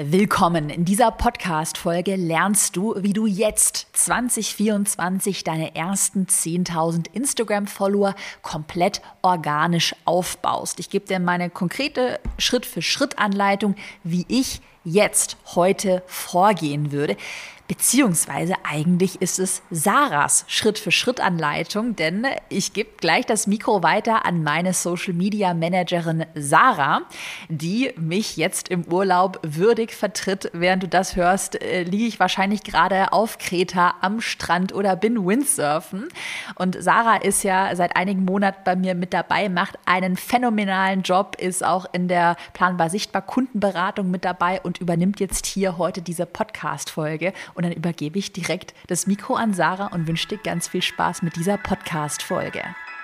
Willkommen! In dieser Podcast-Folge lernst du, wie du jetzt 2024 deine ersten 10.000 Instagram-Follower komplett organisch aufbaust. Ich gebe dir meine konkrete Schritt-für-Schritt-Anleitung, wie ich jetzt heute vorgehen würde. Beziehungsweise eigentlich ist es Sarahs Schritt-für-Schritt-Anleitung, denn ich gebe gleich das Mikro weiter an meine Social-Media-Managerin Sarah, die mich jetzt im Urlaub würdig vertritt. Während du das hörst, liege ich wahrscheinlich gerade auf Kreta am Strand oder bin Windsurfen. Und Sarah ist ja seit einigen Monaten bei mir mit dabei, macht einen phänomenalen Job, ist auch in der Planbar Sichtbar Kundenberatung mit dabei und übernimmt jetzt hier heute diese Podcast-Folge. Und dann übergebe ich direkt das Mikro an Sarah und wünsche dir ganz viel Spaß mit dieser Podcast-Folge.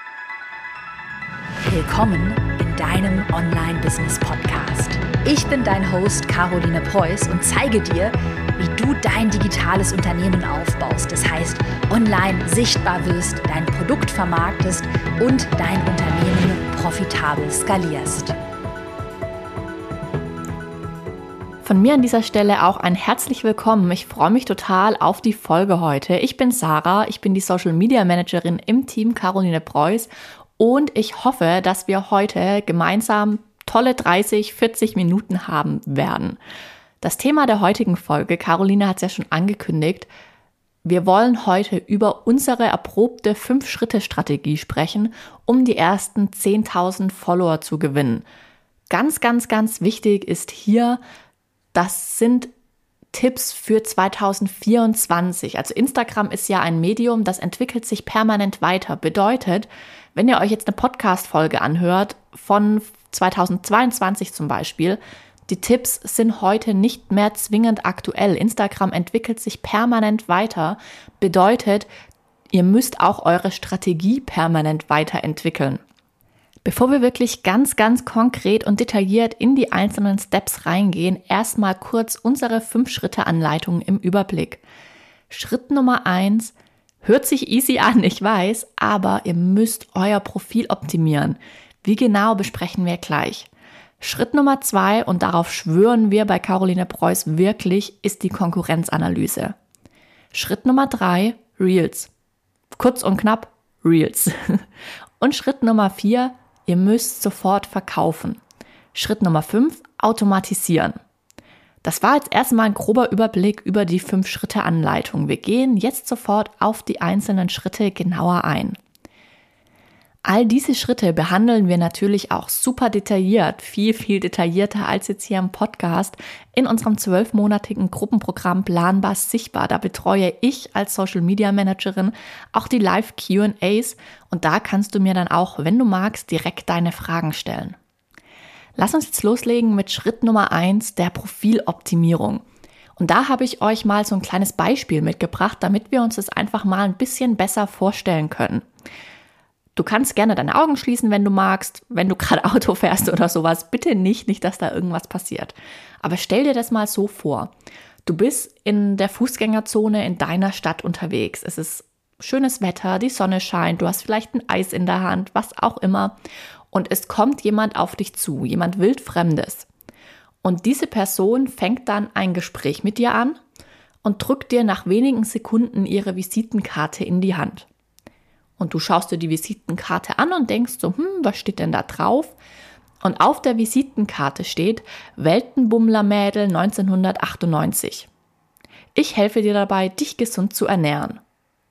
Willkommen in deinem Online-Business-Podcast. Ich bin dein Host Caroline Preuß und zeige dir, wie du dein digitales Unternehmen aufbaust. Das heißt, online sichtbar wirst, dein Produkt vermarktest und dein Unternehmen profitabel skalierst. Von mir an dieser Stelle auch ein herzlich willkommen. Ich freue mich total auf die Folge heute. Ich bin Sarah, ich bin die Social Media Managerin im Team Caroline Preuß und ich hoffe, dass wir heute gemeinsam tolle 30, 40 Minuten haben werden. Das Thema der heutigen Folge, Caroline hat es ja schon angekündigt, wir wollen heute über unsere erprobte 5-Schritte-Strategie sprechen, um die ersten 10.000 Follower zu gewinnen. Ganz, ganz, ganz wichtig ist hier, das sind Tipps für 2024. Also Instagram ist ja ein Medium, das entwickelt sich permanent weiter. Bedeutet, wenn ihr euch jetzt eine Podcast-Folge anhört, von 2022 zum Beispiel, die Tipps sind heute nicht mehr zwingend aktuell. Instagram entwickelt sich permanent weiter. Bedeutet, ihr müsst auch eure Strategie permanent weiterentwickeln. Bevor wir wirklich ganz, ganz konkret und detailliert in die einzelnen Steps reingehen, erstmal kurz unsere 5-Schritte-Anleitung im Überblick. Schritt Nummer 1, hört sich easy an, ich weiß, aber ihr müsst euer Profil optimieren. Wie genau, besprechen wir gleich. Schritt Nummer 2, und darauf schwören wir bei Caroline Preuß wirklich, ist die Konkurrenzanalyse. Schritt Nummer 3, Reels. Kurz und knapp, Reels. Und Schritt Nummer 4, ihr müsst sofort verkaufen. Schritt Nummer 5, automatisieren. Das war jetzt erstmal ein grober Überblick über die 5-Schritte-Anleitung. Wir gehen jetzt sofort auf die einzelnen Schritte genauer ein. All diese Schritte behandeln wir natürlich auch super detailliert, viel, viel detaillierter als jetzt hier im Podcast, in unserem 12-monatigen Gruppenprogramm Planbar Sichtbar. Da betreue ich als Social Media Managerin auch die Live Q&As und da kannst du mir dann auch, wenn du magst, direkt deine Fragen stellen. Lass uns jetzt loslegen mit Schritt Nummer 1, der Profiloptimierung. Und da habe ich euch mal so ein kleines Beispiel mitgebracht, damit wir uns das einfach mal ein bisschen besser vorstellen können. Du kannst gerne deine Augen schließen, wenn du magst, wenn du gerade Auto fährst oder sowas. Bitte nicht, dass da irgendwas passiert. Aber stell dir das mal so vor. Du bist in der Fußgängerzone in deiner Stadt unterwegs. Es ist schönes Wetter, die Sonne scheint, du hast vielleicht ein Eis in der Hand, was auch immer. Und es kommt jemand auf dich zu, jemand Wildfremdes. Und diese Person fängt dann ein Gespräch mit dir an und drückt dir nach wenigen Sekunden ihre Visitenkarte in die Hand. Und du schaust dir die Visitenkarte an und denkst so, was steht denn da drauf? Und auf der Visitenkarte steht Weltenbummler-Mädel 1998. Ich helfe dir dabei, dich gesund zu ernähren.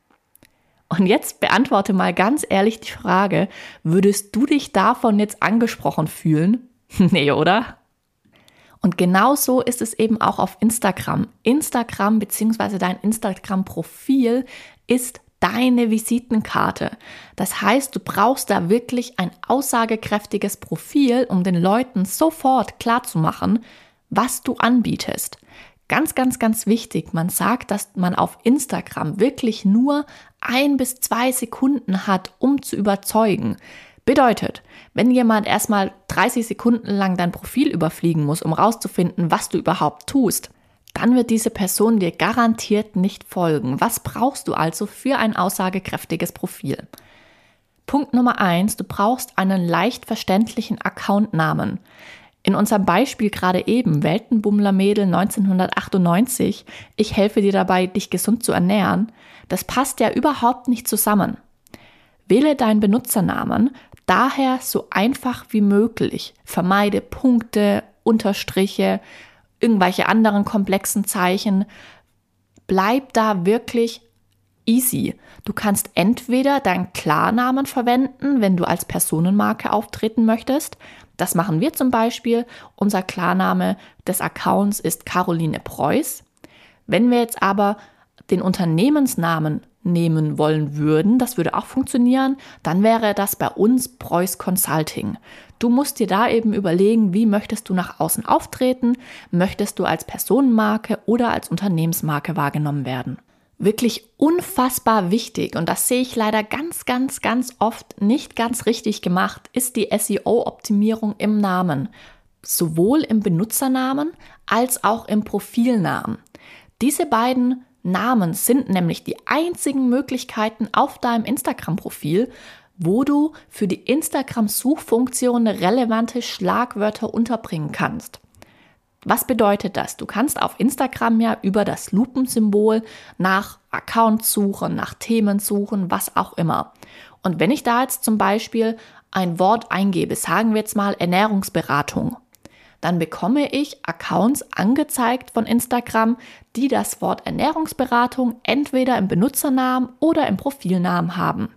Und jetzt beantworte mal ganz ehrlich die Frage, würdest du dich davon jetzt angesprochen fühlen? Nee, oder? Und genauso ist es eben auch auf Instagram. Instagram bzw. dein Instagram-Profil ist deine Visitenkarte. Das heißt, du brauchst da wirklich ein aussagekräftiges Profil, um den Leuten sofort klarzumachen, was du anbietest. Ganz, ganz, ganz wichtig, man sagt, dass man auf Instagram wirklich nur 1 bis 2 Sekunden hat, um zu überzeugen. Bedeutet, wenn jemand erstmal 30 Sekunden lang dein Profil überfliegen muss, um rauszufinden, was du überhaupt tust, dann wird diese Person dir garantiert nicht folgen. Was brauchst du also für ein aussagekräftiges Profil? Punkt Nummer 1, du brauchst einen leicht verständlichen Accountnamen. In unserem Beispiel gerade eben, Weltenbummler-Mädel 1998, ich helfe dir dabei, dich gesund zu ernähren, das passt ja überhaupt nicht zusammen. Wähle deinen Benutzernamen daher so einfach wie möglich. Vermeide Punkte, Unterstriche, irgendwelche anderen komplexen Zeichen. Bleib da wirklich easy. Du kannst entweder deinen Klarnamen verwenden, wenn du als Personenmarke auftreten möchtest. Das machen wir zum Beispiel. Unser Klarname des Accounts ist Caroline Preuß. Wenn wir jetzt aber den Unternehmensnamen nehmen wollen würden, das würde auch funktionieren, dann wäre das bei uns Preuß Consulting. Du musst dir da eben überlegen, wie möchtest du nach außen auftreten? Möchtest du als Personenmarke oder als Unternehmensmarke wahrgenommen werden? Wirklich unfassbar wichtig, und das sehe ich leider ganz oft nicht ganz richtig gemacht, ist die SEO-Optimierung im Namen. Sowohl im Benutzernamen als auch im Profilnamen. Diese beiden Namen sind nämlich die einzigen Möglichkeiten auf deinem Instagram-Profil, wo du für die Instagram-Suchfunktion relevante Schlagwörter unterbringen kannst. Was bedeutet das? Du kannst auf Instagram ja über das Lupensymbol nach Accounts suchen, nach Themen suchen, was auch immer. Und wenn ich da jetzt zum Beispiel ein Wort eingebe, sagen wir jetzt mal Ernährungsberatung, dann bekomme ich Accounts angezeigt von Instagram, die das Wort Ernährungsberatung entweder im Benutzernamen oder im Profilnamen haben.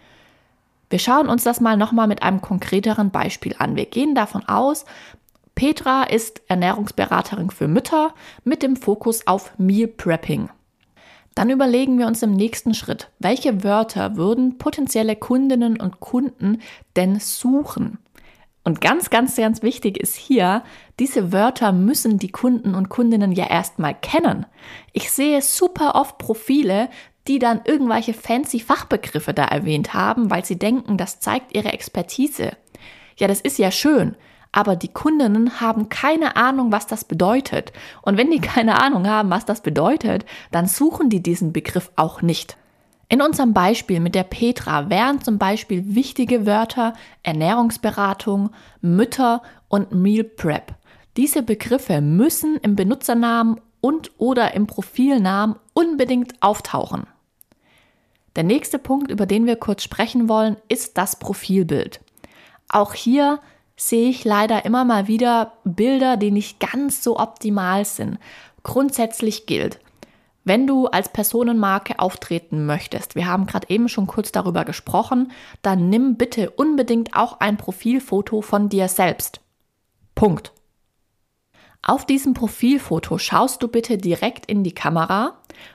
Wir schauen uns das mal nochmal mit einem konkreteren Beispiel an. Wir gehen davon aus, Petra ist Ernährungsberaterin für Mütter mit dem Fokus auf Meal Prepping. Dann überlegen wir uns im nächsten Schritt, welche Wörter würden potenzielle Kundinnen und Kunden denn suchen? Und ganz wichtig ist hier, diese Wörter müssen die Kunden und Kundinnen ja erstmal kennen. Ich sehe super oft Profile, die dann irgendwelche fancy Fachbegriffe da erwähnt haben, weil sie denken, das zeigt ihre Expertise. Ja, das ist ja schön, aber die Kundinnen haben keine Ahnung, was das bedeutet. Und wenn die keine Ahnung haben, was das bedeutet, dann suchen die diesen Begriff auch nicht. In unserem Beispiel mit der Petra wären zum Beispiel wichtige Wörter Ernährungsberatung, Mütter und Meal Prep. Diese Begriffe müssen im Benutzernamen und oder im Profilnamen unbedingt auftauchen. Der nächste Punkt, über den wir kurz sprechen wollen, ist das Profilbild. Auch hier sehe ich leider immer mal wieder Bilder, die nicht ganz so optimal sind. Grundsätzlich gilt, wenn du als Personenmarke auftreten möchtest, wir haben gerade eben schon kurz darüber gesprochen, dann nimm bitte unbedingt auch ein Profilfoto von dir selbst. Punkt. Auf diesem Profilfoto schaust du bitte direkt in die Kamera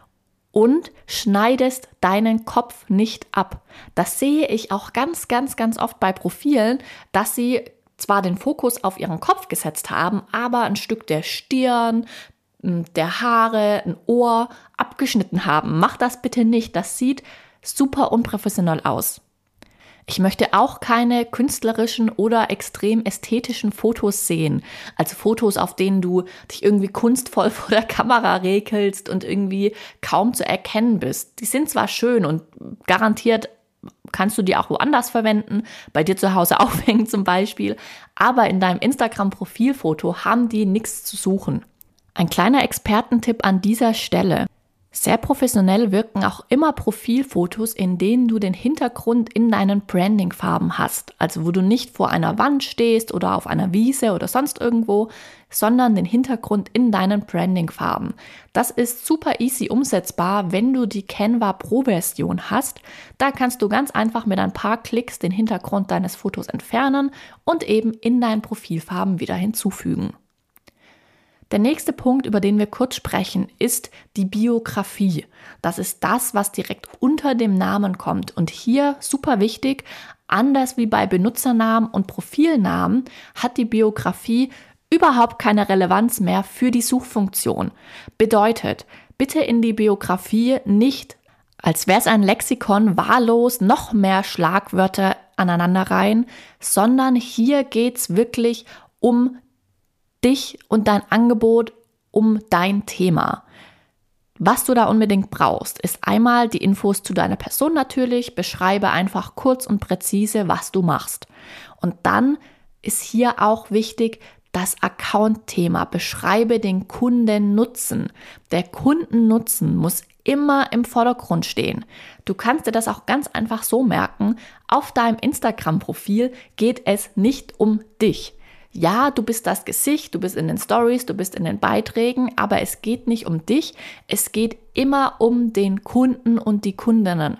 und schneidest deinen Kopf nicht ab. Das sehe ich auch ganz oft bei Profilen, dass sie zwar den Fokus auf ihren Kopf gesetzt haben, aber ein Stück der Stirn, der Haare, ein Ohr abgeschnitten haben. Mach das bitte nicht. Das sieht super unprofessionell aus. Ich möchte auch keine künstlerischen oder extrem ästhetischen Fotos sehen. Also Fotos, auf denen du dich irgendwie kunstvoll vor der Kamera rekelst und irgendwie kaum zu erkennen bist. Die sind zwar schön und garantiert kannst du die auch woanders verwenden, bei dir zu Hause aufhängen zum Beispiel, aber in deinem Instagram-Profilfoto haben die nichts zu suchen. Ein kleiner Expertentipp an dieser Stelle. Sehr professionell wirken auch immer Profilfotos, in denen du den Hintergrund in deinen Brandingfarben hast. Also wo du nicht vor einer Wand stehst oder auf einer Wiese oder sonst irgendwo, sondern den Hintergrund in deinen Brandingfarben. Das ist super easy umsetzbar, wenn du die Canva Pro-Version hast. Da kannst du ganz einfach mit ein paar Klicks den Hintergrund deines Fotos entfernen und eben in deinen Profilfarben wieder hinzufügen. Der nächste Punkt, über den wir kurz sprechen, ist die Biografie. Das ist das, was direkt unter dem Namen kommt. Und hier super wichtig, anders wie bei Benutzernamen und Profilnamen, hat die Biografie überhaupt keine Relevanz mehr für die Suchfunktion. Bedeutet, bitte in die Biografie nicht, als wäre es ein Lexikon, wahllos noch mehr Schlagwörter aneinanderreihen, sondern hier geht es wirklich um dich und dein Angebot, um dein Thema. Was du da unbedingt brauchst, ist einmal die Infos zu deiner Person natürlich, beschreibe einfach kurz und präzise, was du machst. Und dann ist hier auch wichtig, das Account-Thema, beschreibe den Kundennutzen. Der Kundennutzen muss immer im Vordergrund stehen. Du kannst dir das auch ganz einfach so merken, auf deinem Instagram-Profil geht es nicht um dich. Ja, du bist das Gesicht, du bist in den Stories, du bist in den Beiträgen, aber es geht nicht um dich, es geht immer um den Kunden und die Kundinnen.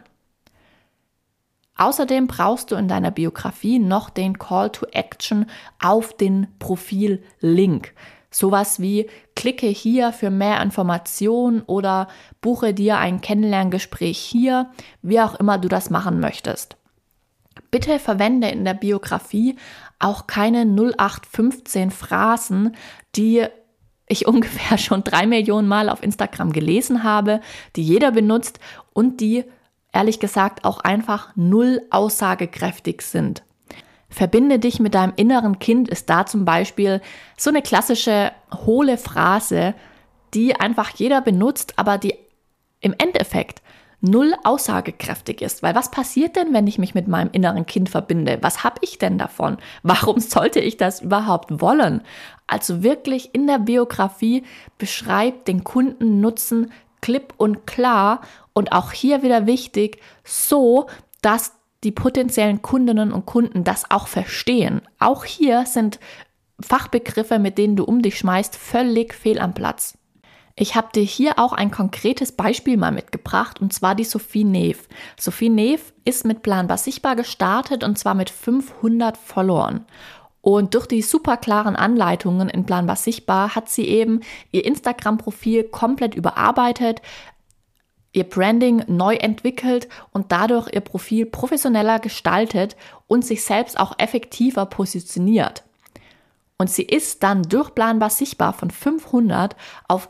Außerdem brauchst du in deiner Biografie noch den Call to Action auf den Profil-Link. Sowas wie klicke hier für mehr Informationen oder buche dir ein Kennenlerngespräch hier, wie auch immer du das machen möchtest. Bitte verwende in der Biografie auch keine 0815 Phrasen, die ich ungefähr schon 3 Millionen Mal auf Instagram gelesen habe, die jeder benutzt und die ehrlich gesagt auch einfach null aussagekräftig sind. Verbinde dich mit deinem inneren Kind ist da zum Beispiel so eine klassische hohle Phrase, die einfach jeder benutzt, aber die im Endeffekt null aussagekräftig ist. Weil was passiert denn, wenn ich mich mit meinem inneren Kind verbinde? Was habe ich denn davon? Warum sollte ich das überhaupt wollen? Also wirklich in der Biografie beschreibt den Kundennutzen klipp und klar und auch hier wieder wichtig, so, dass die potenziellen Kundinnen und Kunden das auch verstehen. Auch hier sind Fachbegriffe, mit denen du um dich schmeißt, völlig fehl am Platz. Ich habe dir hier auch ein konkretes Beispiel mal mitgebracht und zwar die Sophie Neef. Sophie Neef ist mit Planbar Sichtbar gestartet und zwar mit 500 Followern. Und durch die super klaren Anleitungen in Planbar Sichtbar hat sie eben ihr Instagram-Profil komplett überarbeitet, ihr Branding neu entwickelt und dadurch ihr Profil professioneller gestaltet und sich selbst auch effektiver positioniert. Und sie ist dann durch Planbar Sichtbar von 500 auf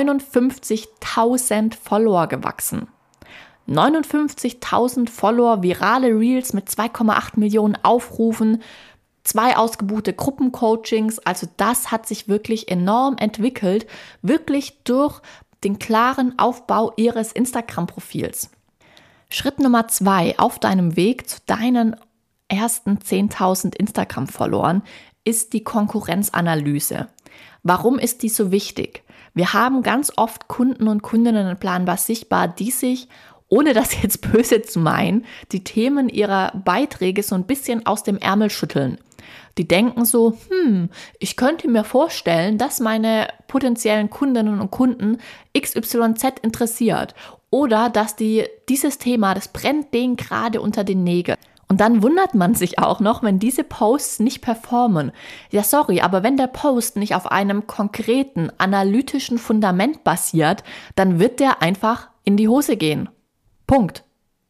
59.000 Follower gewachsen. 59.000 Follower, virale Reels mit 2,8 Millionen Aufrufen, 2 ausgebuchte Gruppencoachings, also das hat sich wirklich enorm entwickelt, wirklich durch den klaren Aufbau ihres Instagram-Profils. Schritt Nummer 2 auf deinem Weg zu deinen ersten 10.000 Instagram-Followern ist die Konkurrenzanalyse. Warum ist die so wichtig? Wir haben ganz oft Kunden und Kundinnen in Planbar Sichtbar, die sich, ohne das jetzt böse zu meinen, die Themen ihrer Beiträge so ein bisschen aus dem Ärmel schütteln. Die denken so, ich könnte mir vorstellen, dass meine potenziellen Kundinnen und Kunden XYZ interessiert oder dass dieses Thema, das brennt denen gerade unter den Nägeln. Und dann wundert man sich auch noch, wenn diese Posts nicht performen. Ja, sorry, aber wenn der Post nicht auf einem konkreten, analytischen Fundament basiert, dann wird der einfach in die Hose gehen. Punkt.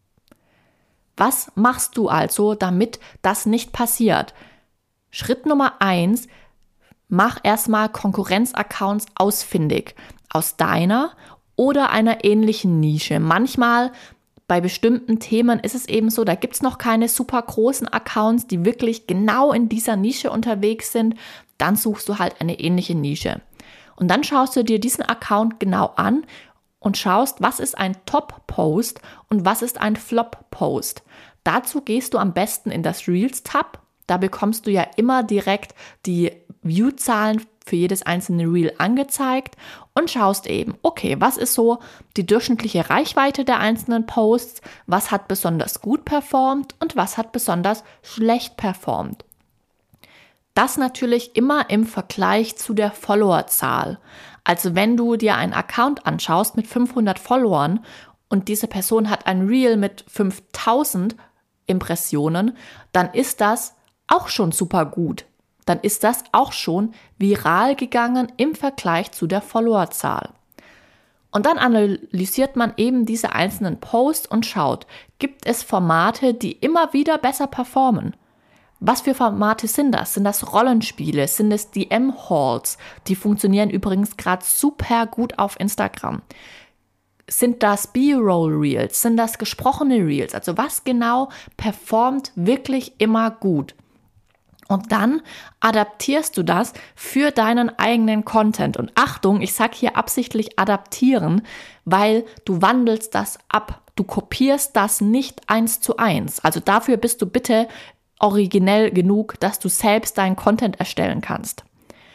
Was machst du also, damit das nicht passiert? Schritt Nummer 1, mach erstmal Konkurrenzaccounts ausfindig aus deiner oder einer ähnlichen Nische. Manchmal bei bestimmten Themen ist es eben so, da gibt es noch keine super großen Accounts, die wirklich genau in dieser Nische unterwegs sind. Dann suchst du halt eine ähnliche Nische. Und dann schaust du dir diesen Account genau an und schaust, was ist ein Top-Post und was ist ein Flop-Post. Dazu gehst du am besten in das Reels-Tab. Da bekommst du ja immer direkt die View-Zahlen für jedes einzelne Reel angezeigt und schaust eben, okay, was ist so die durchschnittliche Reichweite der einzelnen Posts, was hat besonders gut performt und was hat besonders schlecht performt. Das natürlich immer im Vergleich zu der Followerzahl. Also wenn du dir einen Account anschaust mit 500 Followern und diese Person hat ein Reel mit 5000 Impressionen, dann ist das auch schon super gut. Dann ist das auch schon viral gegangen im Vergleich zu der Followerzahl. Und dann analysiert man eben diese einzelnen Posts und schaut, gibt es Formate, die immer wieder besser performen? Was für Formate sind das? Sind das Rollenspiele? Sind es DM-Hauls? Die funktionieren übrigens gerade super gut auf Instagram. Sind das B-Roll-Reels? Sind das gesprochene Reels? Also was genau performt wirklich immer gut? Und dann adaptierst du das für deinen eigenen Content. Und Achtung, ich sage hier absichtlich adaptieren, weil du wandelst das ab. Du kopierst das nicht 1:1. Also dafür bist du bitte originell genug, dass du selbst deinen Content erstellen kannst.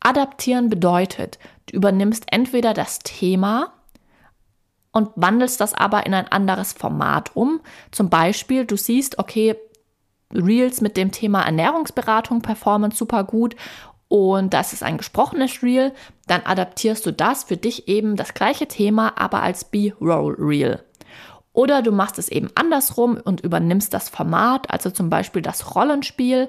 Adaptieren bedeutet, du übernimmst entweder das Thema und wandelst das aber in ein anderes Format um. Zum Beispiel, du siehst, okay, Reels mit dem Thema Ernährungsberatung performen super gut und das ist ein gesprochenes Reel, dann adaptierst du das für dich eben das gleiche Thema, aber als B-Roll-Reel. Oder du machst es eben andersrum und übernimmst das Format, also zum Beispiel das Rollenspiel,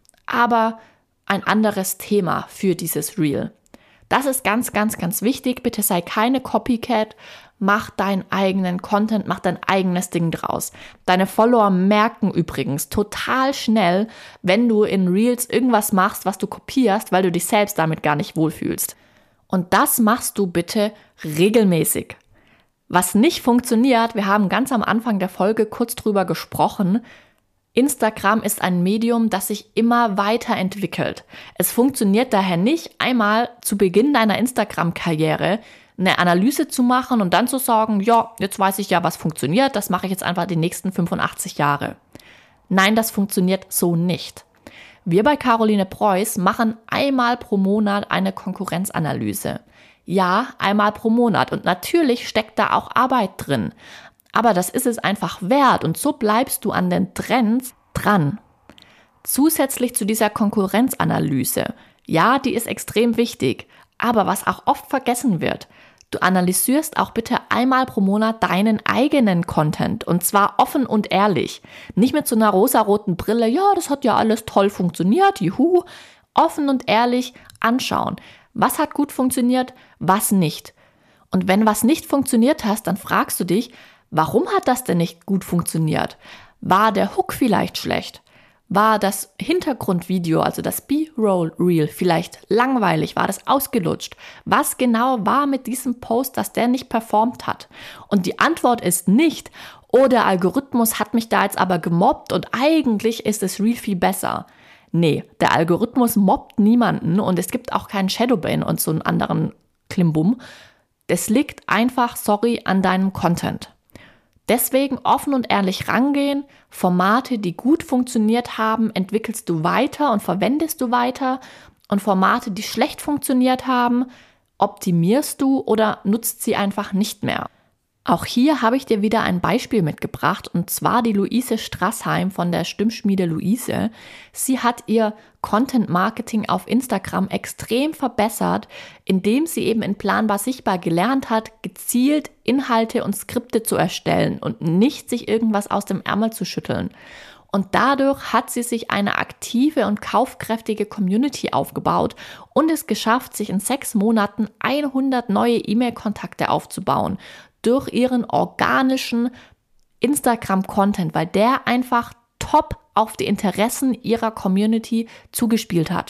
aber ein anderes Thema für dieses Reel. Das ist ganz, ganz, ganz wichtig. Bitte sei keine Copycat. Mach deinen eigenen Content, mach dein eigenes Ding draus. Deine Follower merken übrigens total schnell, wenn du in Reels irgendwas machst, was du kopierst, weil du dich selbst damit gar nicht wohlfühlst. Und das machst du bitte regelmäßig. Was nicht funktioniert, wir haben ganz am Anfang der Folge kurz drüber gesprochen, Instagram ist ein Medium, das sich immer weiterentwickelt. Es funktioniert daher nicht, einmal zu Beginn deiner Instagram-Karriere eine Analyse zu machen und dann zu sagen, ja, jetzt weiß ich ja, was funktioniert, das mache ich jetzt einfach die nächsten 85 Jahre. Nein, das funktioniert so nicht. Wir bei Caroline Preuß machen einmal pro Monat eine Konkurrenzanalyse. Ja, einmal pro Monat und natürlich steckt da auch Arbeit drin. Aber das ist es einfach wert und so bleibst du an den Trends dran. Zusätzlich zu dieser Konkurrenzanalyse, ja, die ist extrem wichtig, aber was auch oft vergessen wird, du analysierst auch bitte einmal pro Monat deinen eigenen Content und zwar offen und ehrlich. Nicht mit so einer rosaroten Brille, ja, das hat ja alles toll funktioniert, juhu. Offen und ehrlich anschauen. Was hat gut funktioniert, was nicht. Und wenn was nicht funktioniert hast, dann fragst du dich, warum hat das denn nicht gut funktioniert? War der Hook vielleicht schlecht? War das Hintergrundvideo, also das B-Roll-Reel vielleicht langweilig? War das ausgelutscht? Was genau war mit diesem Post, dass der nicht performt hat? Und die Antwort ist nicht, oh, der Algorithmus hat mich da jetzt aber gemobbt und eigentlich ist das Reel viel besser. Nee, der Algorithmus mobbt niemanden und es gibt auch keinen Shadowban und so einen anderen Klimbum. Das liegt einfach, an deinem Content. Deswegen offen und ehrlich rangehen, Formate, die gut funktioniert haben, entwickelst du weiter und verwendest du weiter und Formate, die schlecht funktioniert haben, optimierst du oder nutzt sie einfach nicht mehr. Auch hier habe ich dir wieder ein Beispiel mitgebracht und zwar die Luise Strassheim von der Stimmschmiede Luise. Sie hat ihr Content Marketing auf Instagram extrem verbessert, indem sie eben in Planbar Sichtbar gelernt hat, gezielt Inhalte und Skripte zu erstellen und nicht sich irgendwas aus dem Ärmel zu schütteln. Und dadurch hat sie sich eine aktive und kaufkräftige Community aufgebaut und es geschafft, sich in 6 Monaten 100 neue E-Mail-Kontakte aufzubauen durch ihren organischen Instagram-Content, weil der einfach top auf die Interessen ihrer Community zugespielt hat.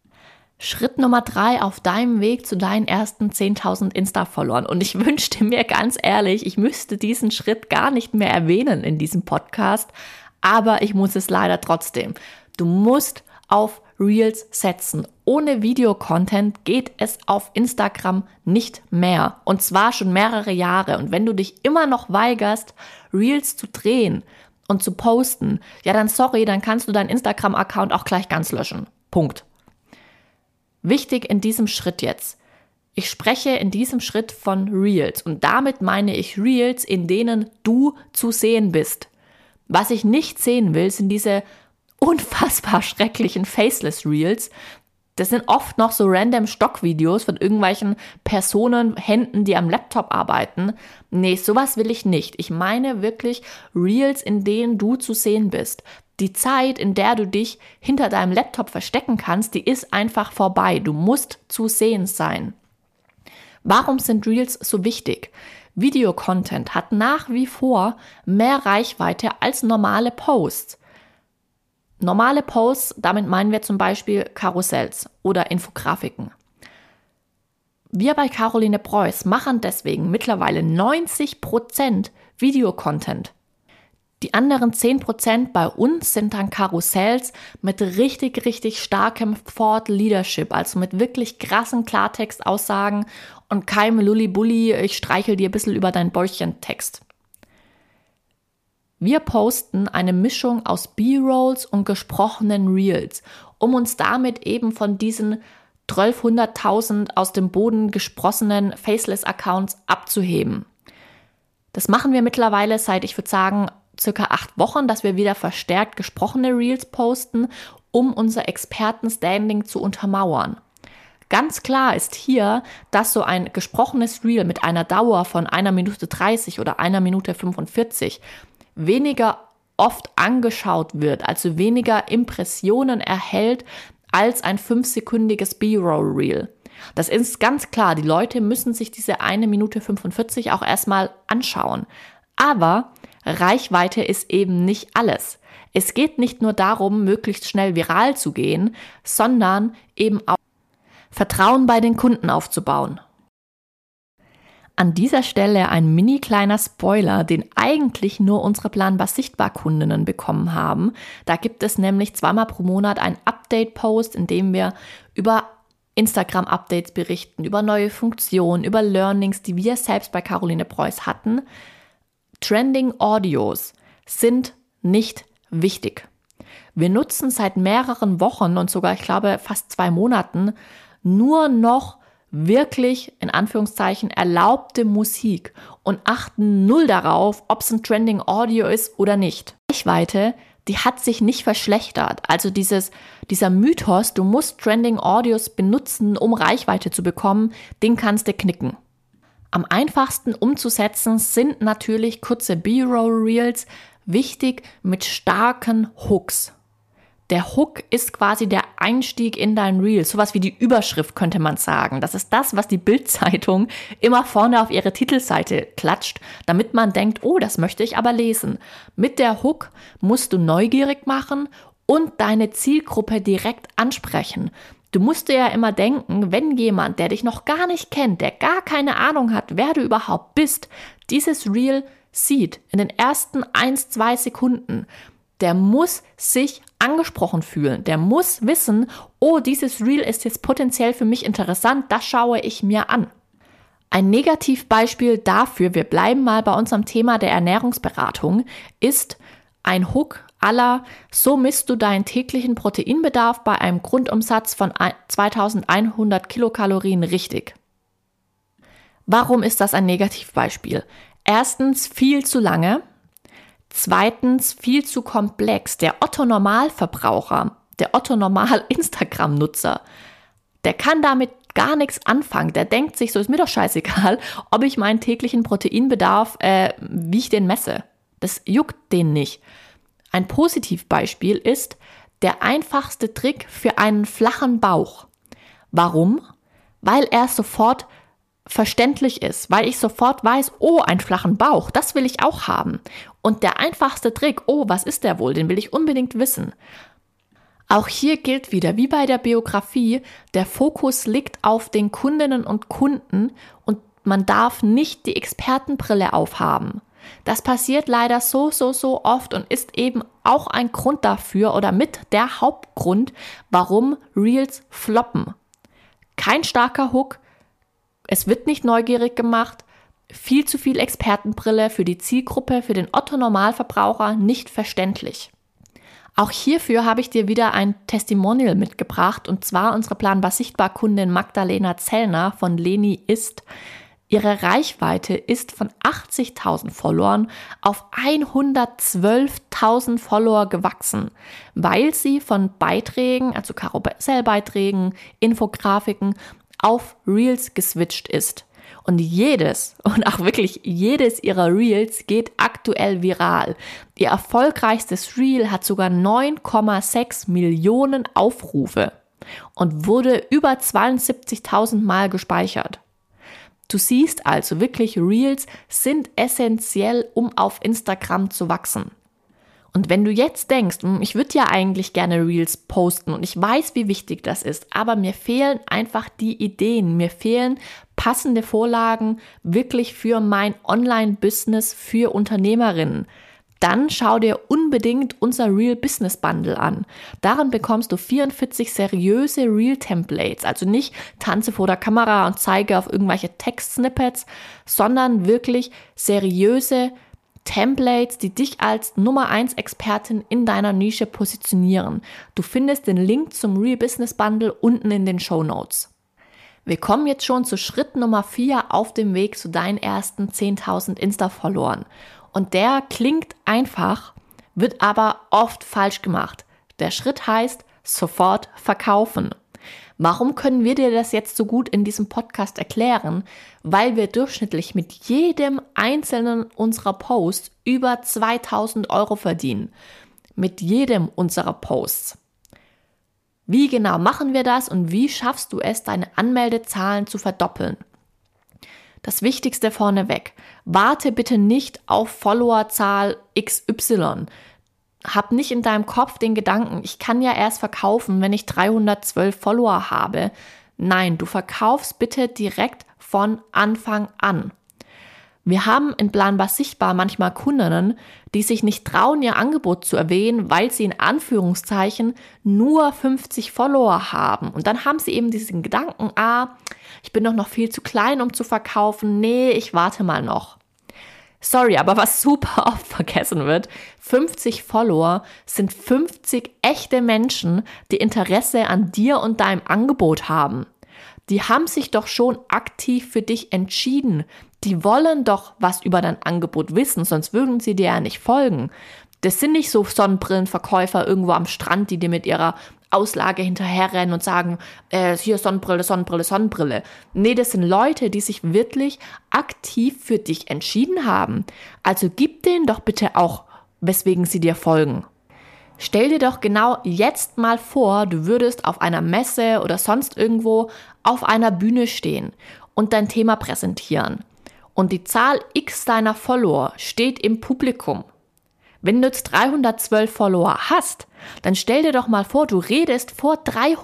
Schritt Nummer 3 auf deinem Weg zu deinen ersten 10.000 Insta-Followern. Und ich wünschte mir ganz ehrlich, ich müsste diesen Schritt gar nicht mehr erwähnen in diesem Podcast, aber ich muss es leider trotzdem. Du musst auf Reels setzen. Ohne Videocontent geht es auf Instagram nicht mehr. Und zwar schon mehrere Jahre. Und wenn du dich immer noch weigerst, Reels zu drehen und zu posten, ja dann dann kannst du deinen Instagram-Account auch gleich ganz löschen. Punkt. Wichtig in diesem Schritt jetzt. Ich spreche in diesem Schritt von Reels. Und damit meine ich Reels, in denen du zu sehen bist. Was ich nicht sehen will, sind diese unfassbar schrecklichen Faceless Reels. Das sind oft noch so random Stockvideos von irgendwelchen Personen, Händen, die am Laptop arbeiten. Nee, sowas will ich nicht. Ich meine wirklich Reels, in denen du zu sehen bist. Die Zeit, in der du dich hinter deinem Laptop verstecken kannst, die ist einfach vorbei. Du musst zu sehen sein. Warum sind Reels so wichtig? Videocontent hat nach wie vor mehr Reichweite als normale Posts. Normale Posts, damit meinen wir zum Beispiel Karussells oder Infografiken. Wir bei Caroline Preuß machen deswegen mittlerweile 90% Videocontent. Die anderen 10% bei uns sind dann Karussells mit richtig, richtig starkem Thought Leadership, also mit wirklich krassen Klartextaussagen und keinem Lulli-Bulli, ich streichel dir ein bisschen über dein Bäuchchen Text. Wir posten eine Mischung aus B-Rolls und gesprochenen Reels, um uns damit eben von diesen 1200.000 aus dem Boden gesprossenen Faceless-Accounts abzuheben. Das machen wir mittlerweile seit, ich würde sagen, circa 8 Wochen, dass wir wieder verstärkt gesprochene Reels posten, um unser Experten-Standing zu untermauern. Ganz klar ist hier, dass so ein gesprochenes Reel mit einer Dauer von 1 Minute 30 oder 1 Minute 45 weniger oft angeschaut wird, also weniger Impressionen erhält als ein 5-sekündiges B-Roll-Reel. Das ist ganz klar, die Leute müssen sich diese 1 Minute 45 auch erstmal anschauen. Aber Reichweite ist eben nicht alles. Es geht nicht nur darum, möglichst schnell viral zu gehen, sondern eben auch Vertrauen bei den Kunden aufzubauen. An dieser Stelle ein mini kleiner Spoiler, den eigentlich nur unsere Planbar Sichtbar Kundinnen bekommen haben. Da gibt es nämlich 2-mal pro Monat einen Update-Post, in dem wir über Instagram-Updates berichten, über neue Funktionen, über Learnings, die wir selbst bei Caroline Preuß hatten. Trending Audios sind nicht wichtig. Wir nutzen seit mehreren Wochen und sogar, ich glaube, fast 2 Monaten nur noch wirklich, in Anführungszeichen, erlaubte Musik und achten null darauf, ob es ein Trending Audio ist oder nicht. Reichweite, die hat sich nicht verschlechtert. Also dieser Mythos, du musst Trending Audios benutzen, um Reichweite zu bekommen, den kannst du knicken. Am einfachsten umzusetzen sind natürlich kurze B-Roll-Reels, wichtig mit starken Hooks. Der Hook ist quasi der Einstieg in dein Reel, sowas wie die Überschrift könnte man sagen. Das ist das, was die Bild-Zeitung immer vorne auf ihre Titelseite klatscht, damit man denkt, oh, das möchte ich aber lesen. Mit der Hook musst du neugierig machen und deine Zielgruppe direkt ansprechen. Du musst dir ja immer denken, wenn jemand, der dich noch gar nicht kennt, der gar keine Ahnung hat, wer du überhaupt bist, dieses Reel sieht in den ersten 1-2 Sekunden, der muss sich angesprochen fühlen. Der muss wissen, oh, dieses Reel ist jetzt potenziell für mich interessant, das schaue ich mir an. Ein Negativbeispiel dafür, wir bleiben mal bei unserem Thema der Ernährungsberatung, ist ein Hook à la, so misst du deinen täglichen Proteinbedarf bei einem Grundumsatz von 2100 Kilokalorien richtig. Warum ist das ein Negativbeispiel? Erstens, viel zu lange. Zweitens, viel zu komplex. Der Otto-Normalverbraucher, der Otto-Normal-Instagram-Nutzer, der kann damit gar nichts anfangen. Der denkt sich, so ist mir doch scheißegal, ob ich meinen täglichen Proteinbedarf, wie ich den messe. Das juckt den nicht. Ein Positivbeispiel ist der einfachste Trick für einen flachen Bauch. Warum? Weil er sofort verständlich ist, weil ich sofort weiß, oh, einen flachen Bauch, das will ich auch haben. Und der einfachste Trick, oh, was ist der wohl, den will ich unbedingt wissen. Auch hier gilt wieder, wie bei der Biografie, der Fokus liegt auf den Kundinnen und Kunden und man darf nicht die Expertenbrille aufhaben. Das passiert leider so oft und ist eben auch ein Grund dafür oder mit der Hauptgrund, warum Reels floppen. Kein starker Hook, es wird nicht neugierig gemacht, viel zu viel Expertenbrille für die Zielgruppe, für den Otto-Normalverbraucher nicht verständlich. Auch hierfür habe ich dir wieder ein Testimonial mitgebracht und zwar unsere Planbar Sichtbar Kundin Magdalena Zellner von Leni ist. Ihre Reichweite ist von 80.000 Followern auf 112.000 Follower gewachsen, weil sie von Beiträgen, also Karussellbeiträgen, Infografiken, auf Reels geswitcht ist. Und auch wirklich jedes ihrer Reels geht aktuell viral. Ihr erfolgreichstes Reel hat sogar 9,6 Millionen Aufrufe und wurde über 72.000 Mal gespeichert. Du siehst also wirklich, Reels sind essentiell, um auf Instagram zu wachsen. Und wenn du jetzt denkst, ich würde ja eigentlich gerne Reels posten und ich weiß, wie wichtig das ist, aber mir fehlen einfach die Ideen, mir fehlen passende Vorlagen wirklich für mein Online-Business für Unternehmerinnen, dann schau dir unbedingt unser Reel Business Bundle an. Darin bekommst du 44 seriöse Reel-Templates, also nicht tanze vor der Kamera und zeige auf irgendwelche Text-Snippets, sondern wirklich seriöse Templates, die dich als Nummer 1 Expertin in deiner Nische positionieren. Du findest den Link zum Real Business Bundle unten in den Shownotes. Wir kommen jetzt schon zu Schritt Nummer 4 auf dem Weg zu deinen ersten 10.000 Insta-Followern. Und der klingt einfach, wird aber oft falsch gemacht. Der Schritt heißt sofort verkaufen. Warum können wir dir das jetzt so gut in diesem Podcast erklären? Weil wir durchschnittlich mit jedem einzelnen unserer Posts über 2.000 € verdienen. Mit jedem unserer Posts. Wie genau machen wir das und wie schaffst du es, deine Anmeldezahlen zu verdoppeln? Das Wichtigste vorneweg. Warte bitte nicht auf Followerzahl XY. Hab nicht in deinem Kopf den Gedanken, ich kann ja erst verkaufen, wenn ich 312 Follower habe. Nein, du verkaufst bitte direkt von Anfang an. Wir haben in Planbar Sichtbar manchmal Kundinnen, die sich nicht trauen, ihr Angebot zu erwähnen, weil sie in Anführungszeichen nur 50 Follower haben. Und dann haben sie eben diesen Gedanken, ich bin doch noch viel zu klein, um zu verkaufen. Nee, ich warte mal noch. Sorry, aber was super oft vergessen wird, 50 Follower sind 50 echte Menschen, die Interesse an dir und deinem Angebot haben. Die haben sich doch schon aktiv für dich entschieden. Die wollen doch was über dein Angebot wissen, sonst würden sie dir ja nicht folgen. Das sind nicht so Sonnenbrillenverkäufer irgendwo am Strand, die dir mit ihrer Auslage hinterherrennen und sagen, hier Sonnenbrille, Sonnenbrille, Sonnenbrille. Nee, das sind Leute, die sich wirklich aktiv für dich entschieden haben. Also gib denen doch bitte auch, weswegen sie dir folgen. Stell dir doch genau jetzt mal vor, du würdest auf einer Messe oder sonst irgendwo auf einer Bühne stehen und dein Thema präsentieren. Und die Zahl X deiner Follower steht im Publikum. Wenn du jetzt 312 Follower hast, dann stell dir doch mal vor, du redest vor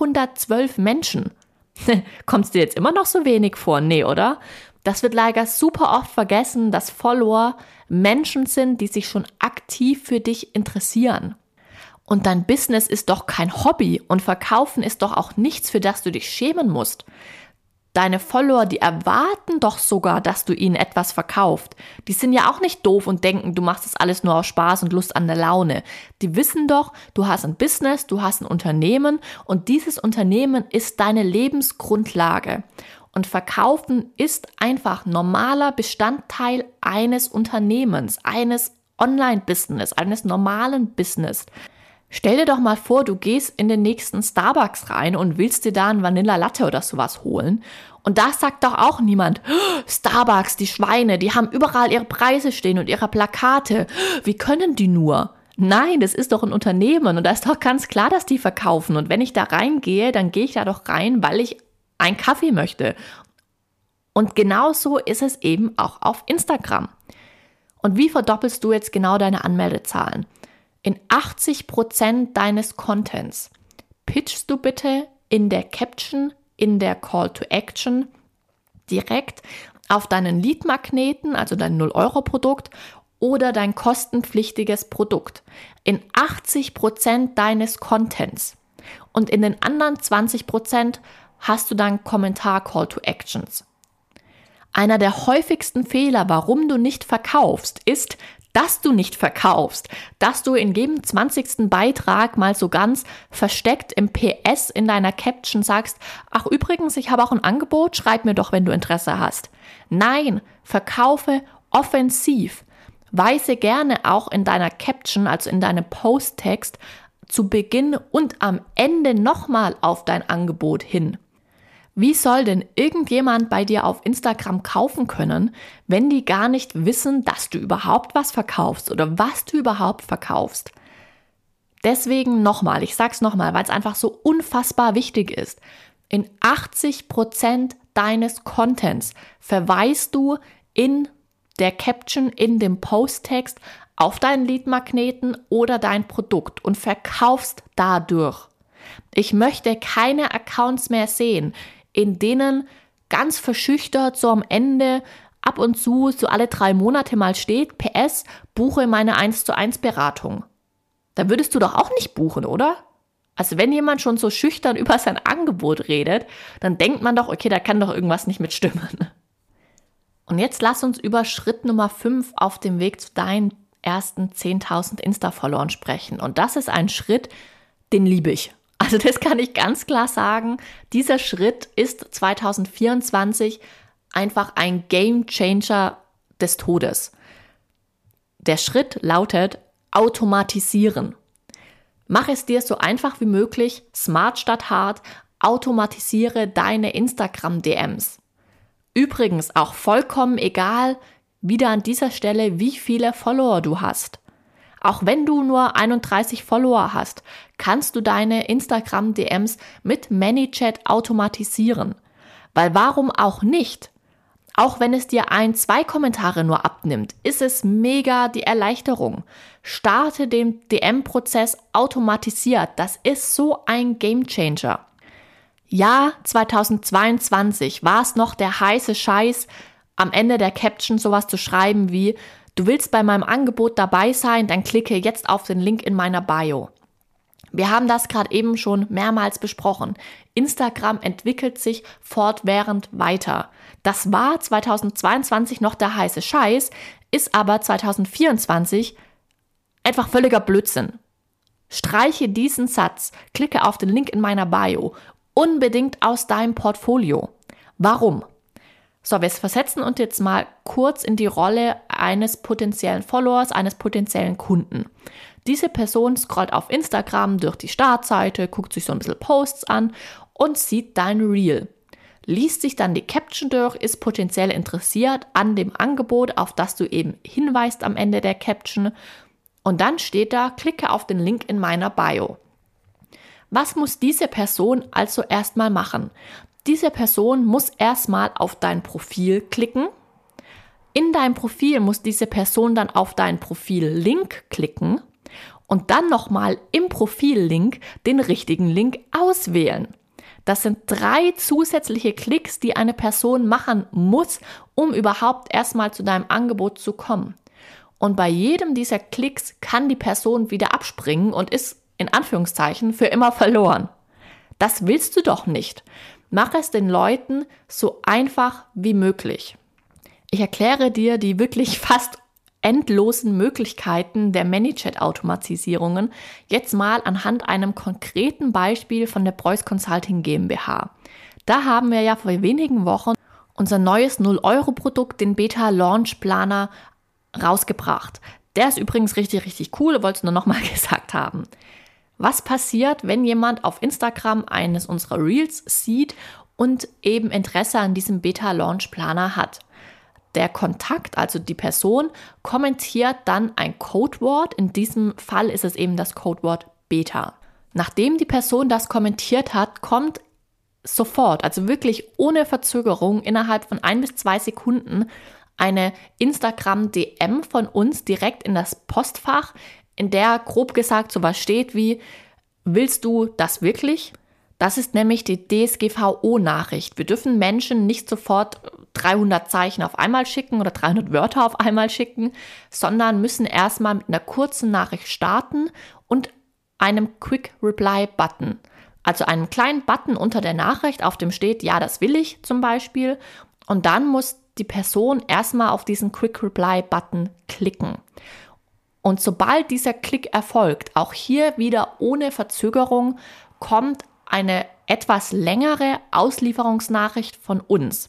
312 Menschen. Kommst dir jetzt immer noch so wenig vor? Nee, oder? Das wird leider super oft vergessen, dass Follower Menschen sind, die sich schon aktiv für dich interessieren. Und dein Business ist doch kein Hobby und Verkaufen ist doch auch nichts, für das du dich schämen musst. Deine Follower, die erwarten doch sogar, dass du ihnen etwas verkaufst. Die sind ja auch nicht doof und denken, du machst das alles nur aus Spaß und Lust an der Laune. Die wissen doch, du hast ein Business, du hast ein Unternehmen und dieses Unternehmen ist deine Lebensgrundlage. Und Verkaufen ist einfach normaler Bestandteil eines Unternehmens, eines Online-Business, eines normalen Business. Stell dir doch mal vor, du gehst in den nächsten Starbucks rein und willst dir da einen Vanilla Latte oder sowas holen. Und da sagt doch auch niemand, Starbucks, die Schweine, die haben überall ihre Preise stehen und ihre Plakate. Wie können die nur? Nein, das ist doch ein Unternehmen und da ist doch ganz klar, dass die verkaufen. Und wenn ich da reingehe, dann gehe ich da doch rein, weil ich einen Kaffee möchte. Und genauso ist es eben auch auf Instagram. Und wie verdoppelst du jetzt genau deine Anmeldezahlen? In 80% deines Contents pitchst du bitte in der Caption, in der Call to Action direkt auf deinen Lead-Magneten, also dein 0-Euro-Produkt oder dein kostenpflichtiges Produkt. In 80% deines Contents. Und in den anderen 20% hast du dann Kommentar-Call to Actions. Einer der häufigsten Fehler, warum du nicht verkaufst, ist, dass du nicht verkaufst, dass du in jedem 20. Beitrag mal so ganz versteckt im PS in deiner Caption sagst, ach übrigens, ich habe auch ein Angebot, schreib mir doch, wenn du Interesse hast. Nein, verkaufe offensiv. Weise gerne auch in deiner Caption, also in deinem Posttext, zu Beginn und am Ende nochmal auf dein Angebot hin. Wie soll denn irgendjemand bei dir auf Instagram kaufen können, wenn die gar nicht wissen, dass du überhaupt was verkaufst oder was du überhaupt verkaufst? Deswegen nochmal, ich sag's nochmal, weil es einfach so unfassbar wichtig ist. In 80% deines Contents verweist du in der Caption, in dem Posttext auf deinen Leadmagneten oder dein Produkt und verkaufst dadurch. Ich möchte keine Accounts mehr sehen, in denen ganz verschüchtert so am Ende ab und zu so alle 3 Monate mal steht, PS, buche meine 1:1 Beratung. Da würdest du doch auch nicht buchen, oder? Also wenn jemand schon so schüchtern über sein Angebot redet, dann denkt man doch, okay, da kann doch irgendwas nicht mit stimmen. Und jetzt lass uns über Schritt Nummer 5 auf dem Weg zu deinen ersten 10.000 Insta-Followern sprechen. Und das ist ein Schritt, den liebe ich. Also das kann ich ganz klar sagen. Dieser Schritt ist 2024 einfach ein Game Changer des Todes. Der Schritt lautet automatisieren. Mach es dir so einfach wie möglich, smart statt hart, automatisiere deine Instagram-DMs. Übrigens auch vollkommen egal, wieder an dieser Stelle, wie viele Follower du hast. Auch wenn du nur 31 Follower hast, kannst du deine Instagram-DMs mit ManyChat automatisieren. Weil warum auch nicht? Auch wenn es dir 1-2 Kommentare nur abnimmt, ist es mega die Erleichterung. Starte den DM-Prozess automatisiert. Das ist so ein Gamechanger. Ja, 2022 war es noch der heiße Scheiß, am Ende der Caption sowas zu schreiben wie: Du willst bei meinem Angebot dabei sein, dann klicke jetzt auf den Link in meiner Bio. Wir haben das gerade eben schon mehrmals besprochen. Instagram entwickelt sich fortwährend weiter. Das war 2022 noch der heiße Scheiß, ist aber 2024 einfach völliger Blödsinn. Streiche diesen Satz, klicke auf den Link in meiner Bio, unbedingt aus deinem Portfolio. Warum? So, wir versetzen uns jetzt mal kurz in die Rolle eines potenziellen Followers, eines potenziellen Kunden. Diese Person scrollt auf Instagram durch die Startseite, guckt sich so ein bisschen Posts an und sieht dein Reel. Liest sich dann die Caption durch, ist potenziell interessiert an dem Angebot, auf das du eben hinweist am Ende der Caption. Und dann steht da: Klicke auf den Link in meiner Bio. Was muss diese Person also erstmal machen? Diese Person muss erstmal auf dein Profil klicken. In deinem Profil muss diese Person dann auf deinen Profil-Link klicken und dann nochmal im Profil-Link den richtigen Link auswählen. Das sind 3 zusätzliche Klicks, die eine Person machen muss, um überhaupt erstmal zu deinem Angebot zu kommen. Und bei jedem dieser Klicks kann die Person wieder abspringen und ist in Anführungszeichen für immer verloren. Das willst du doch nicht. Mach es den Leuten so einfach wie möglich. Ich erkläre dir die wirklich fast endlosen Möglichkeiten der ManyChat-Automatisierungen jetzt mal anhand einem konkreten Beispiel von der Preuß Consulting GmbH. Da haben wir ja vor wenigen Wochen unser neues 0-Euro-Produkt, den Beta-Launch-Planer, rausgebracht. Der ist übrigens richtig, richtig cool, wollte es nur nochmal gesagt haben. Was passiert, wenn jemand auf Instagram eines unserer Reels sieht und eben Interesse an diesem Beta-Launch-Planer hat? Der Kontakt, also die Person, kommentiert dann ein Codewort. In diesem Fall ist es eben das Codewort Beta. Nachdem die Person das kommentiert hat, kommt sofort, also wirklich ohne Verzögerung, innerhalb von 1 bis 2 Sekunden eine Instagram-DM von uns direkt in das Postfach, in der grob gesagt sowas steht wie: Willst du das wirklich? Das ist nämlich die DSGVO-Nachricht. Wir dürfen Menschen nicht sofort 300 Zeichen auf einmal schicken oder 300 Wörter auf einmal schicken, sondern müssen erstmal mit einer kurzen Nachricht starten und einem Quick-Reply-Button. Also einem kleinen Button unter der Nachricht, auf dem steht: Ja, das will ich zum Beispiel. Und dann muss die Person erstmal auf diesen Quick-Reply-Button klicken. Und sobald dieser Klick erfolgt, auch hier wieder ohne Verzögerung, kommt eine etwas längere Auslieferungsnachricht von uns.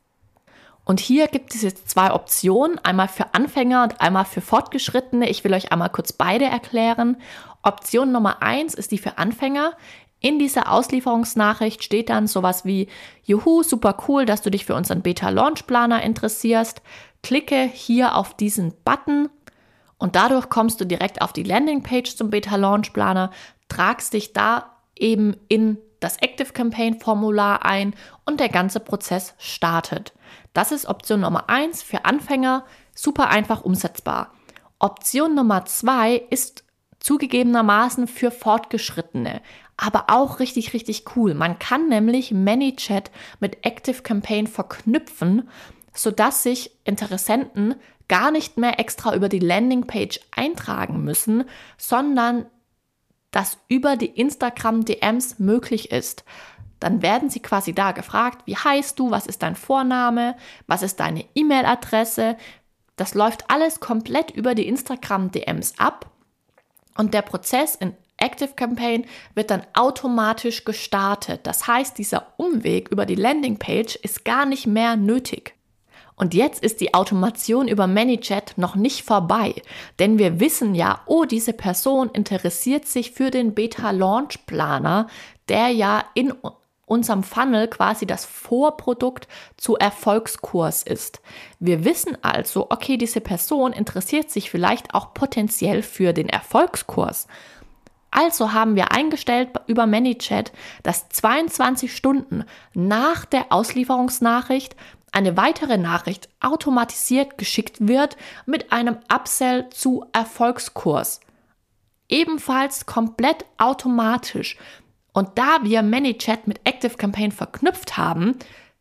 Und hier gibt es jetzt 2 Optionen, einmal für Anfänger und einmal für Fortgeschrittene. Ich will euch einmal kurz beide erklären. Option Nummer 1 ist die für Anfänger. In dieser Auslieferungsnachricht steht dann sowas wie: Juhu, super cool, dass du dich für unseren Beta-Launch-Planer interessierst. Klicke hier auf diesen Button. Und dadurch kommst du direkt auf die Landingpage zum Beta-Launch-Planer, tragst dich da eben in das ActiveCampaign-Formular ein und der ganze Prozess startet. Das ist Option Nummer 1 für Anfänger, super einfach umsetzbar. Option Nummer 2 ist zugegebenermaßen für Fortgeschrittene, aber auch richtig, richtig cool. Man kann nämlich ManyChat mit ActiveCampaign verknüpfen, sodass sich Interessenten gar nicht mehr extra über die Landingpage eintragen müssen, sondern das über die Instagram-DMs möglich ist. Dann werden sie quasi da gefragt, wie heißt du, was ist dein Vorname, was ist deine E-Mail-Adresse. Das läuft alles komplett über die Instagram-DMs ab und der Prozess in ActiveCampaign wird dann automatisch gestartet. Das heißt, dieser Umweg über die Landingpage ist gar nicht mehr nötig. Und jetzt ist die Automation über ManyChat noch nicht vorbei, denn wir wissen ja, diese Person interessiert sich für den Beta-Launch-Planer, der ja in unserem Funnel quasi das Vorprodukt zu Erfolgskurs ist. Wir wissen also, diese Person interessiert sich vielleicht auch potenziell für den Erfolgskurs. Also haben wir eingestellt über ManyChat, dass 22 Stunden nach der Auslieferungsnachricht eine weitere Nachricht automatisiert geschickt wird mit einem Upsell zu Erfolgskurs. Ebenfalls komplett automatisch. Und da wir ManyChat mit ActiveCampaign verknüpft haben,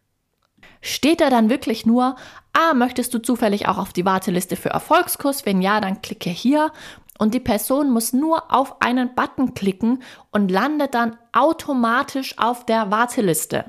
steht da dann wirklich nur, möchtest du zufällig auch auf die Warteliste für Erfolgskurs? Wenn ja, dann klicke hier. Und die Person muss nur auf einen Button klicken und landet dann automatisch auf der Warteliste.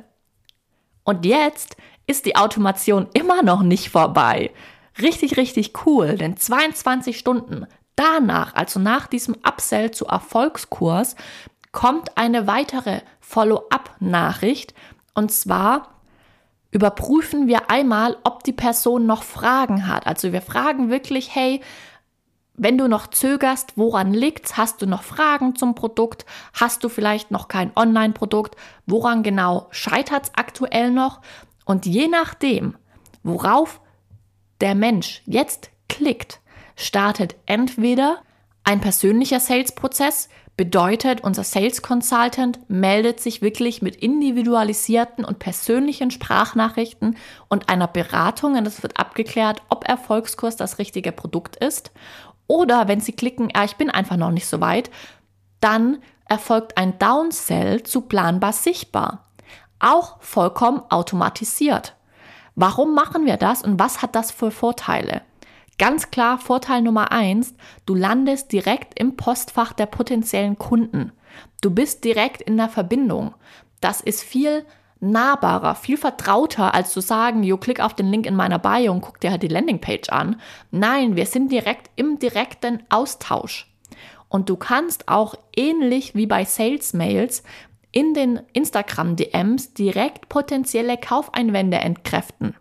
Und jetzt ist die Automation immer noch nicht vorbei. Richtig, richtig cool, denn 22 Stunden danach, also nach diesem Upsell zu Erfolgskurs, kommt eine weitere Follow-up-Nachricht. Und zwar überprüfen wir einmal, ob die Person noch Fragen hat. Also wir fragen wirklich, hey, wenn du noch zögerst, woran liegt's? Hast du noch Fragen zum Produkt? Hast du vielleicht noch kein Online-Produkt? Woran genau scheitert's aktuell noch? Und je nachdem, worauf der Mensch jetzt klickt, startet entweder ein persönlicher Sales-Prozess, bedeutet, unser Sales Consultant meldet sich wirklich mit individualisierten und persönlichen Sprachnachrichten und einer Beratung, und es wird abgeklärt, ob Erfolgskurs das richtige Produkt ist. Oder wenn Sie klicken, ich bin einfach noch nicht so weit, dann erfolgt ein Downsell zu planbar sichtbar. Auch vollkommen automatisiert. Warum machen wir das und was hat das für Vorteile? Ganz klar, Vorteil Nummer 1, du landest direkt im Postfach der potenziellen Kunden. Du bist direkt in der Verbindung. Das ist viel nahbarer, viel vertrauter, als zu sagen, klick auf den Link in meiner Bio und guck dir halt die Landingpage an. Nein, wir sind direkt im direkten Austausch. Und du kannst auch ähnlich wie bei Sales Mails in den Instagram-DMs direkt potenzielle Kaufeinwände entkräften.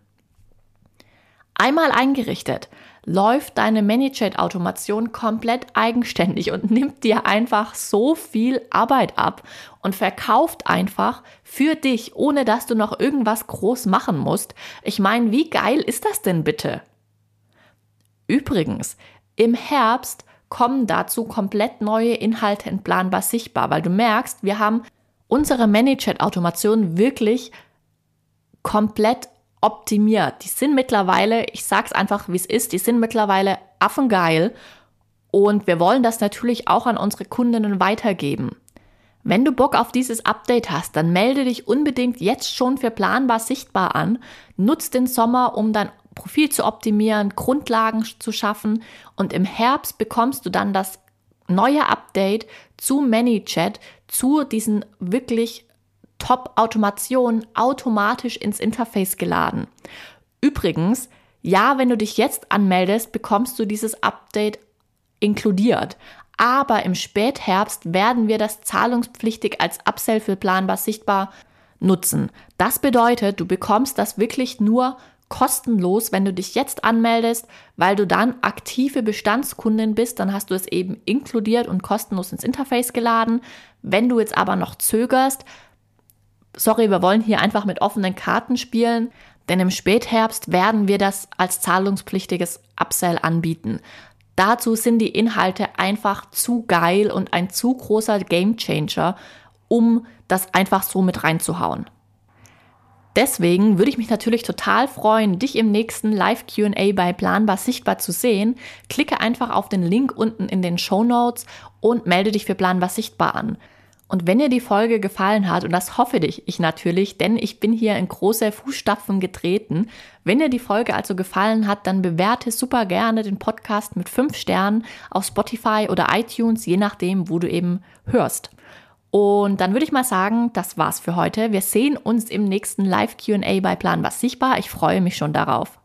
Einmal eingerichtet, läuft deine ManyChat-Automation komplett eigenständig und nimmt dir einfach so viel Arbeit ab und verkauft einfach für dich, ohne dass du noch irgendwas groß machen musst. Ich meine, wie geil ist das denn bitte? Übrigens, im Herbst kommen dazu komplett neue Inhalte in Planbar sichtbar, weil du merkst, wir haben unsere ManyChat-Automation wirklich komplett optimiert. Die sind mittlerweile, ich sag's einfach wie es ist, die sind mittlerweile affengeil und wir wollen das natürlich auch an unsere Kundinnen weitergeben. Wenn du Bock auf dieses Update hast, dann melde dich unbedingt jetzt schon für Planbar sichtbar an. Nutz den Sommer, um dein Profil zu optimieren, Grundlagen zu schaffen und im Herbst bekommst du dann das neue Update zu ManyChat, zu diesen wirklich Top-Automationen automatisch ins Interface geladen. Übrigens, wenn du dich jetzt anmeldest, bekommst du dieses Update inkludiert. Aber im Spätherbst werden wir das zahlungspflichtig als Upsell für Planbar sichtbar nutzen. Das bedeutet, du bekommst das wirklich nur kostenlos, wenn du dich jetzt anmeldest, weil du dann aktive Bestandskundin bist, dann hast du es eben inkludiert und kostenlos ins Interface geladen. Wenn du jetzt aber noch zögerst, wir wollen hier einfach mit offenen Karten spielen, denn im Spätherbst werden wir das als zahlungspflichtiges Upsell anbieten. Dazu sind die Inhalte einfach zu geil und ein zu großer Gamechanger, um das einfach so mit reinzuhauen. Deswegen würde ich mich natürlich total freuen, dich im nächsten Live-Q&A bei Planbar sichtbar zu sehen. Klicke einfach auf den Link unten in den Shownotes und melde dich für Planbar sichtbar an. Und wenn dir die Folge gefallen hat, und das hoffe ich natürlich, denn ich bin hier in große Fußstapfen getreten, wenn dir die Folge also gefallen hat, dann bewerte super gerne den Podcast mit 5 Sternen auf Spotify oder iTunes, je nachdem, wo du eben hörst. Und dann würde ich mal sagen, das war's für heute. Wir sehen uns im nächsten Live-Q&A bei Plan was sichtbar. Ich freue mich schon darauf.